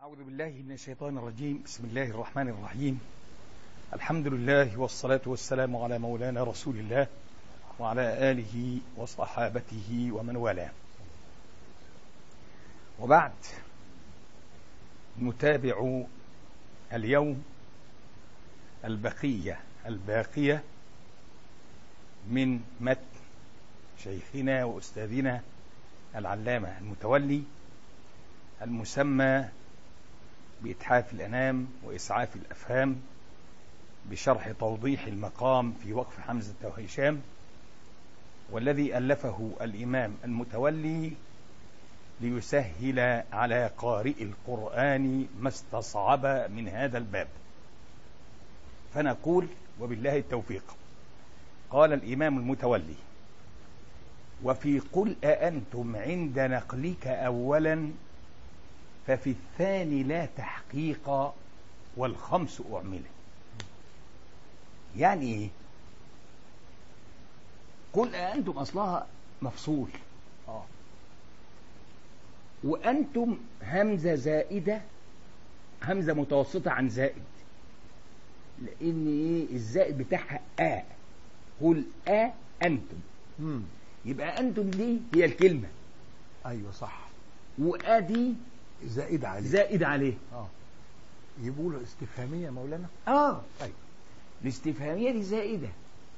أعوذ بالله من الشيطان الرجيم. بسم الله الرحمن الرحيم. الحمد لله والصلاة والسلام على مولانا رسول الله وعلى آله وصحابته ومن والاه. وبعد، نتابع اليوم البقية الباقية من متن شيخنا وأستاذنا العلامة المتولي المسمى بإتحاف الأنام وإسعاف الأفهام بشرح توضيح المقام في وقف حمزة وهشام، والذي ألفه الإمام المتولي ليسهل على قارئ القرآن ما استصعب من هذا الباب. فنقول وبالله التوفيق. قال الإمام المتولي: وفي قل أأنتم عند نقلك أولا ففي الثاني لا تحقيق والخمس أعمله. يعني إيه؟ قل أأنتم أصلها مفصول، وأنتم همزة زائدة، همزة متوسطة عن زائد، لأن إيه الزائد بتاعها قل أنتم، يبقى أنتم دي هي الكلمة. أيوة صح. وأدي زائد عليه. يقولوا استفهامية مولانا. طيب، الاستفهامية دي زائدة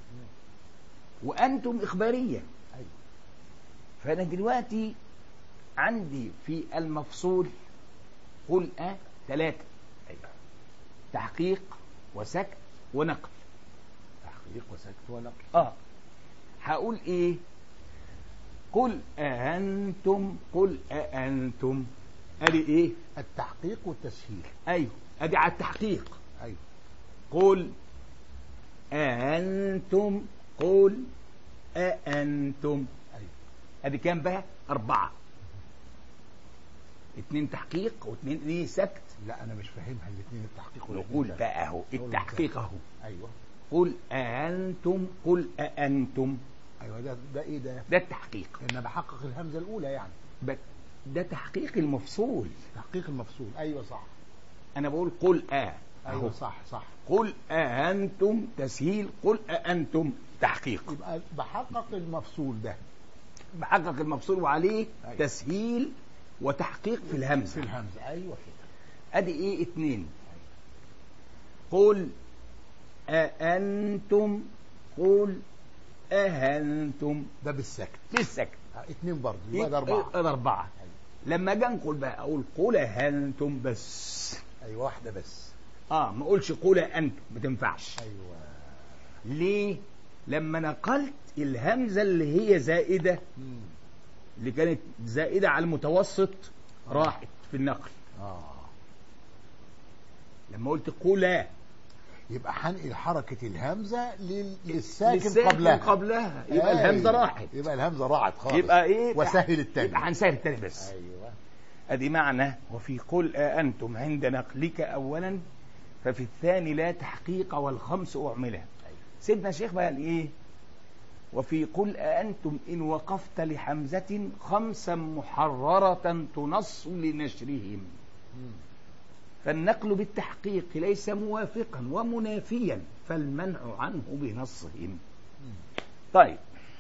وأنتم إخبارية. أيوة. فأنا دلوقتي عندي في المفصول قل ثلاثة: تحقيق وسكت ونقل. تحقيق وسكت ونقل. هقول إيه؟ قل أأنتم، قل أأنتم، أدي إيه؟ التحقيق والتسهيل. أيوه، أدي على التحقيق. أيوه. قل أأنتم، قل أأنتم. أيوه. أدي كام بقى؟ 4. 2 تحقيق و2 إيه سكت. لا أنا مش فاهمها الاثنين، التحقيق نقول بقى أهو التحقيق أهو. أيوه. قل أأنتم، قل أأنتم. أيوه. ده إيه ده؟ ده التحقيق. أنا بحقق الهمزة الأولى يعني. ده تحقيق المفصول. تحقيق المفصول. أيوه صح. أنا بقول قل أيوه صح. قل أأنتم تسهيل، قل أأنتم تحقيق. يبقى بحقق المفصول ده. بحقق المفصول وعليه أيوه. تسهيل وتحقيق في الهمزة. في الهمزة. أيوه كده. أدي إيه 2. قل أأنتم، قل أهنتم. ده بالسكت. 2 برضه يبقى ده 4. ده 4. لما اجي انقل بقى اقول قل أهنتم بس. ايوه واحده بس. ما اقولش قل أنتم، ما تنفعش. ايوه. ليه؟ لما نقلت الهمزه اللي هي زائده، اللي كانت زائده على المتوسط، راحت في النقل. لما قلت قل، يبقى هنقل حركة الهمزة للساكن قبلها. يبقى الهمزة راحت. يبقى الهمزة راحت خالص. يبقى ايه؟ وسهل التاني. يبقى هنسهل التاني بس. ايوه. ادي معنى وفي قل أأنتم عند نقلك اولا ففي الثاني لا تحقيق والخمس أعمله. أيوة. سيدنا الشيخ بقى ايه؟ وفي قل أأنتم إن وقفت لحمزة 5 محررة تنص لنشرهم. فالنقل بالتحقيق ليس موافقا ومنافيا، فالمنع عنه بنصهم. طيب،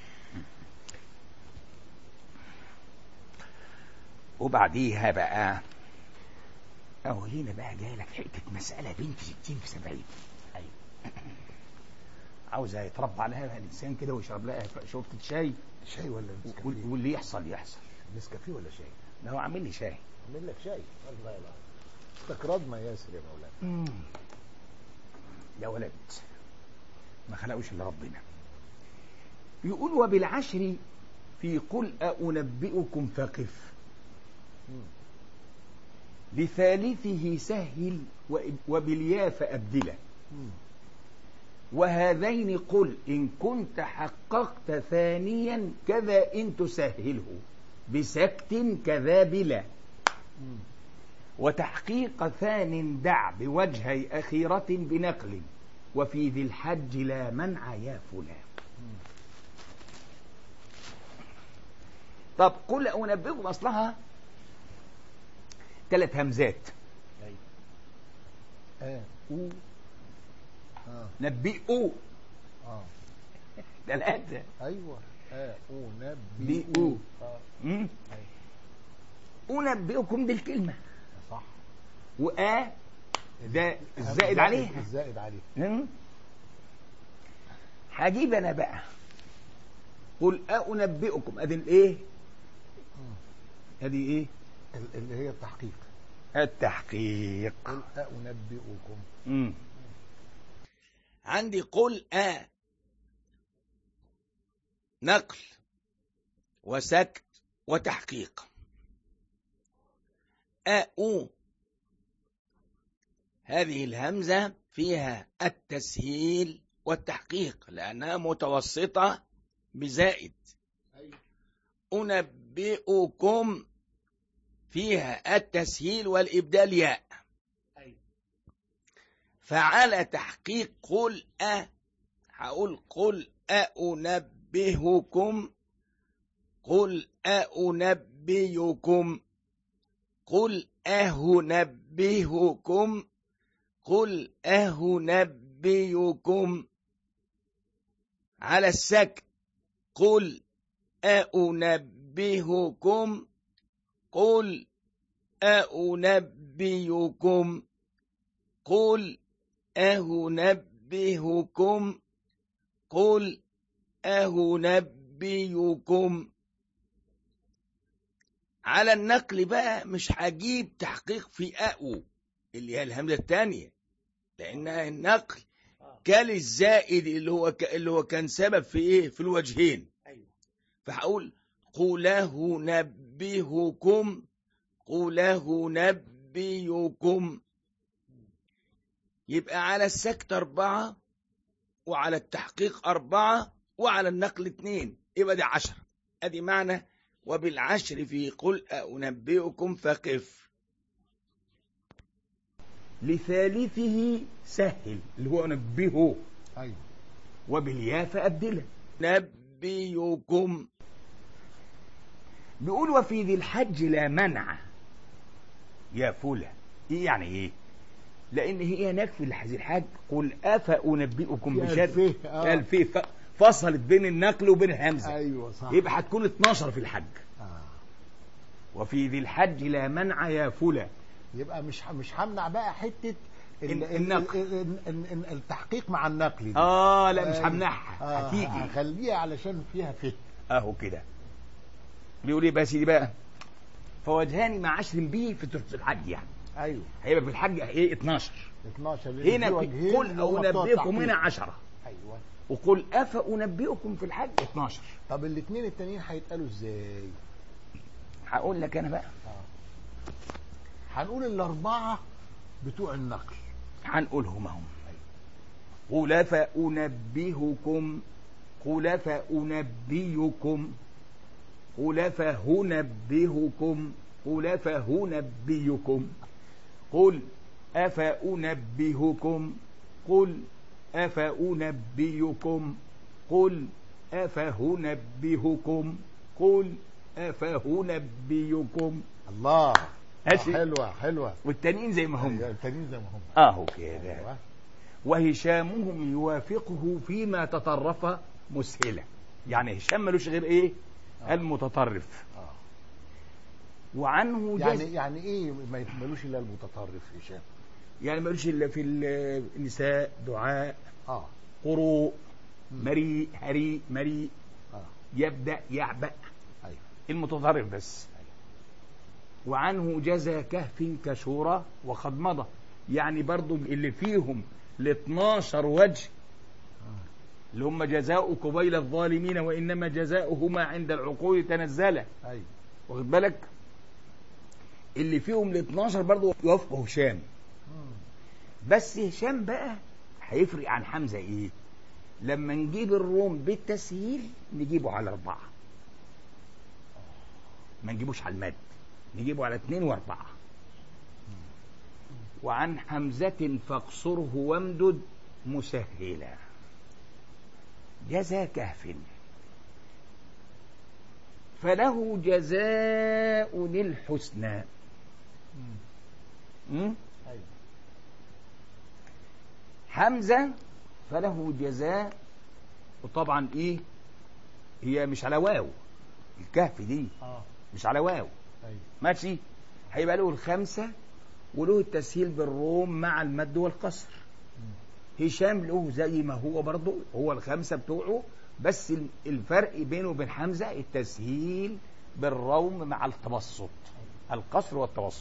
وبعديها بقى اهو هنا بقى جاي لك حته مساله بنت 60 في 70. ايوه. عاوزه يتربى عليها الانسان كده ويشرب لها شوربه شاي ولا نسكافيه، واللي يحصل. نسكافيه ولا شاي؟ ده هو عامل لي شاي. عامل لك شاي. الله يلا. استقراض ما ياسر يا مولانا. يا ولد، ما خلقوش الا ربنا. يقول وبالعشر في قل أنبئكم فقف، لثالثه سهل وبالياء فأبدله. وهذين قل إن كنت حققت ثانيا كذا إن تسهله بسكت كذا بلا. وتحقيق ثان دع بوجهي أخيرة بنقل وفي ذي الحج لا منع يا فلان. طب قل أنبئكم أصلها 3 همزات. أو نبئوا. 3. أيوة. بئوا. أيوة. أنبئكم بالكلمة. صح. ده الزائد عليه. الزائد عليه. هجيب أنا بقى قل أنبئكم. أدي الإيه؟ أدي إيه؟ اللي هي التحقيق. التحقيق. قل أنبئكم. عندي قل نقل وسكت وتحقيق. هذه الهمزة فيها التسهيل والتحقيق لأنها متوسطة بزائد. أنبئكم فيها التسهيل والإبدال ياء. فعلى تحقيق قل هقول قل أنبئكم. قل أنبئكم. قل أنبئكم. قل أنبئكم. على السكت قل أنبئكم. قل أنبئكم. قل أنبئكم. قل أنبئكم. على النقل بقى مش هجيب تحقيق في اللي هي الهمزة الثانية لأنها النقل كال الزائد اللي هو كان سبب في إيه؟ في الوجهين. فهقول قوله نبئكم. قوله نبئكم. يبقى على السكت 4 وعلى التحقيق 4 وعلى النقل 2 يبقى دي 10. ادي معنى وبالعشر في قل أنبئكم فقف. لثالثه سهل اللي هو نبهه. أيوة. وبالياء فأبدله. نبئكم. بيقول وفي ذي الحج لا منع يا فلة. ايه يعني ايه؟ لان هي هناك في ذي الحج قل أفأنبئكم بشر الفيه فصلت بين النقل وبين الهمزة. ايوه صح. يبقى هتكون 12 في الحج. وفي ذي الحج لا منع يا فلة. يبقى مش همنع بقى حتة النقل التحقيق مع النقل دي. لا مش همنعها. هتيجي هخليها علشان فيها فهم اهو كده. بيقول ايه بقى سيدي بقى؟ فوجهان مع 10 به في ثلث الحج يعني. ايوه. هيبقى في الحج ايه 12. هنا قل أنبئكم هنا 10. ايوه. وقل أفأنبئكم في الحج 12. طب الاثنين التانيين هيتقالوا ازاي؟ هقول لك انا بقى. هنقول الاربعه بتوع النقل هنقولهم اهم. قل أفأنبئكم. قل أفأنبئكم. قل أفأنبئكم. قل أفأنبئكم. قل أفأنبئكم. قل أفأنبئكم. قل أفأنبئكم. قل أفأنبئكم. الله. حلوة. والتانيين زي ما هم. التانيين زي ما هم. اهو كده. وهشامهم يوافقه فيما تطرف مسهلة. يعني هشام ملوش غير ايه؟ المتطرف. وعنه يعني ايه ملوش الا المتطرف هشام؟ يعني ملوش الا في النساء دعاء قروء مريء هريء مريء يبدأ يعبأ. أيوة. المتطرف بس. أيوة. وعنه جزى كهف كشورى وقد مضى. يعني برضو اللي فيهم ل 12 وجه اللي هم جزاء قبيل الظالمين وإنما جزاؤهما عند العقول تنزل. أيوة. واخد بالك؟ اللي فيهم ل 12 برضو يوافقه هشام. بس هشام بقى هيفرق عن حمزة ايه؟ لما نجيب الروم بالتسهيل نجيبه على 4 ما نجيبوش على المد، نجيبه على 2 و4. وعن حمزة فاقصره وامدد مسهلا. جزى كهف فله جزاء الحسنى. حمزة فله جزاء، وطبعا ايه هي مش على واو، الكهف دي مش على واو. أيوة. ماشي. هيبقى له الخمسة وله التسهيل بالروم مع المد والقصر. هشام له زي ما هو برضه، هو الخمسة بتوعه، بس الفرق بينه وبين حمزة التسهيل بالروم مع التوسط، القصر والتوسط.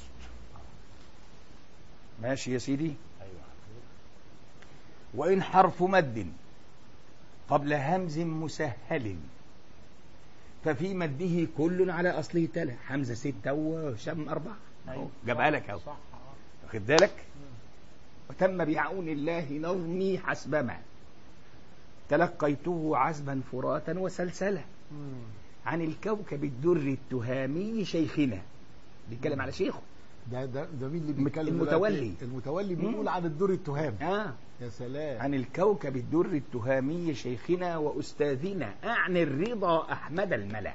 ماشي يا سيدي. أيوة. وإن حرف مد قبل همز مسهل ففي مده كل على أصله تلا. حمزة 6 وهشام 4. أيوة. جابها لك أهو، صح. واخد بالك. وتم بعون الله نظمي حسبما تلقيته عزبا فراتا وسلسلة عن الكوكب الدر التهامي شيخنا. بيتكلم على شيخه ده مين اللي بيتكلم؟ المتولي. المتولي بيقول عن الدر التهامي. يا سلام. عن الكوكب الدر التهامي شيخنا وأستاذنا أعني الرضا أحمد الملا.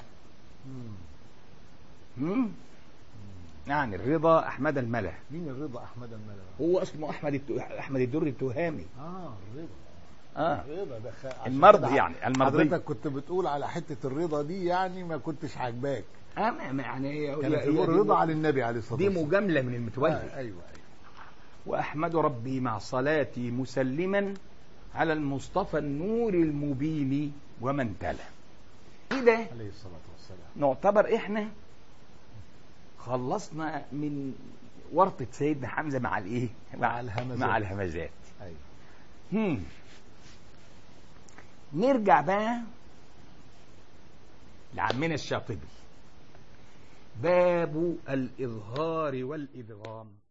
أعني الرضا أحمد الملا. مين الرضا أحمد الملا؟ هو اسمه أحمد الدر التهامي. الرضا. الرضا ده المرضي، يعني المرضي. حضرتك كنت بتقول على حتة الرضا دي، يعني ما كنتش عاجباك. يعني كانت الرضا على النبي عليه الصلاة والسلام. دي مجاملة من المتولي. أيوة. وأحمد ربي مع صلاتي مسلما على المصطفى النور المبين ومن تلا. كده عليه الصلاة والسلام نعتبر إحنا خلصنا من ورطة سيدنا حمزة مع الإيه؟ مع الهمزات. أيوة. نرجع بقى لعمنا الشاطبي. باب الإظهار والإدغام.